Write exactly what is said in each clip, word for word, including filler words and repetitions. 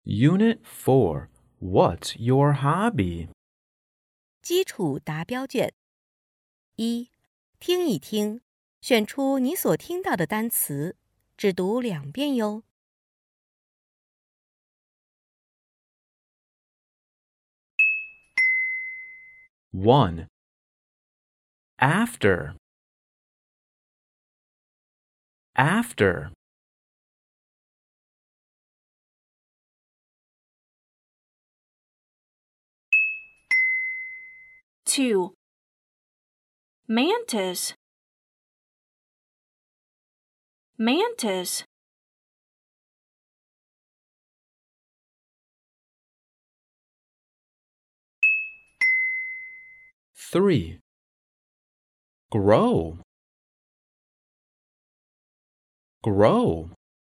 Unit four. What's your hobby? 基础答标卷。一、听一听，选出你所听到的单词，只读两遍哟。 one. After. After. two. Mantis. Mantis. three. Grow. Grow.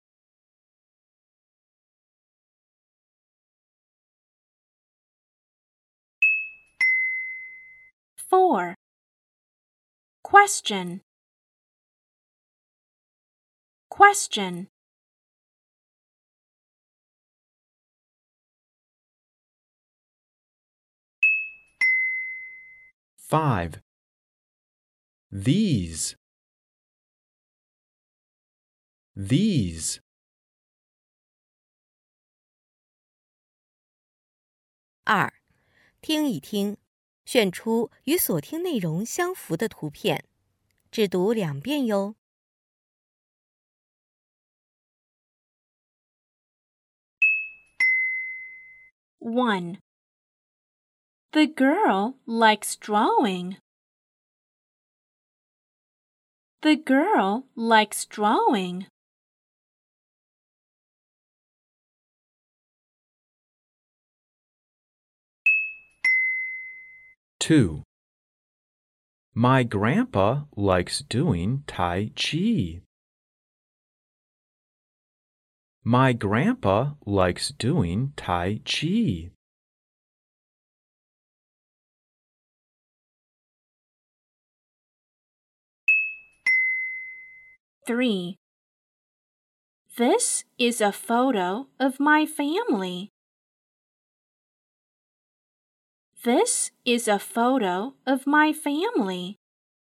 four. Question. Question. five. These. These. 二、听一听，选出与所听内容相符的图片，只读两遍哟。 one. The girl likes drawing. The girl likes drawing. two. My grandpa likes doing Tai Chi. My grandpa likes doing Tai Chi. three. This is a photo of my family. This is a photo of my family.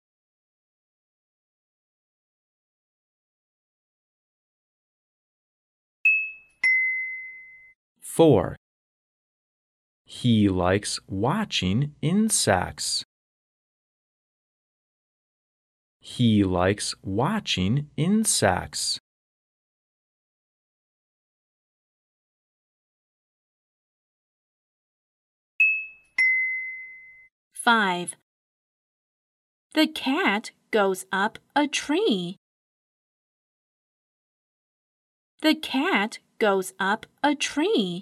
four. He likes watching insects. He likes watching insects. five. The cat goes up a tree. The cat goes up a tree.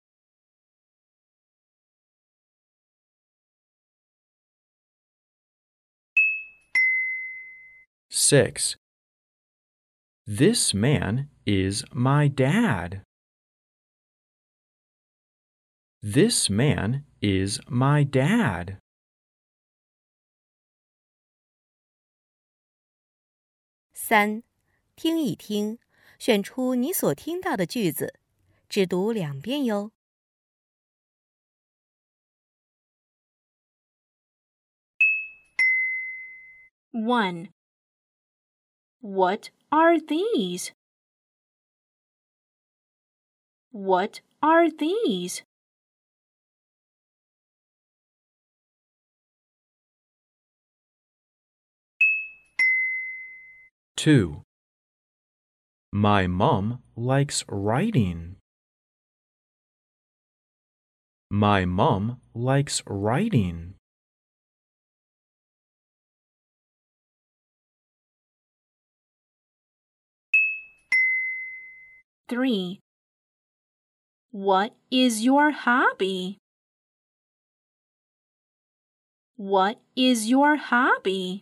six. This man is my dad. This man is my dad. 三、听一听，选出你所听到的句子，只读两遍哟。 one. What are these? What are these? two. My mom likes writing. My mom likes writing. three. What is your hobby? What is your hobby?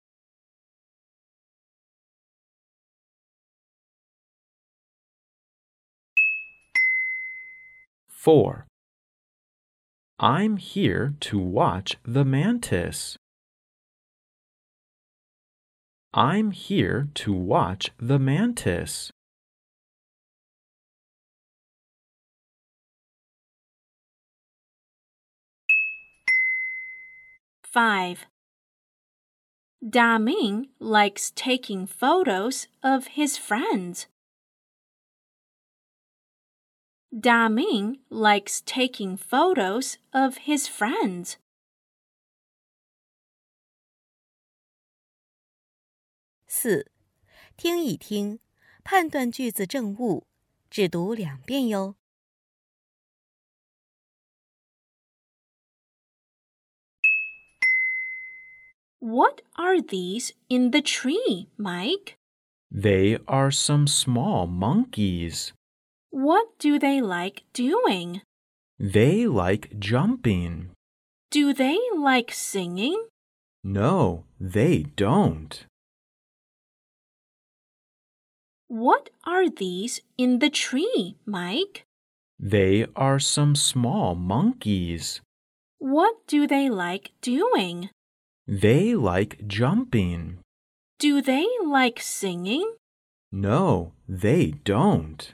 four. I'm here to watch the mantis. I'm here to watch the mantis. five. Da-Ming likes taking photos of his friends. Da-Ming likes taking photos of his friends. 四，听一听，判断句子正误，只读两遍哟。 What are these in the tree, Mike? They are some small monkeys. What do they like doing? They like jumping. Do they like singing? No, they don't. What are these in the tree, Mike? They are some small monkeys. What do they like doing? They like jumping. Do they like singing? No, they don't.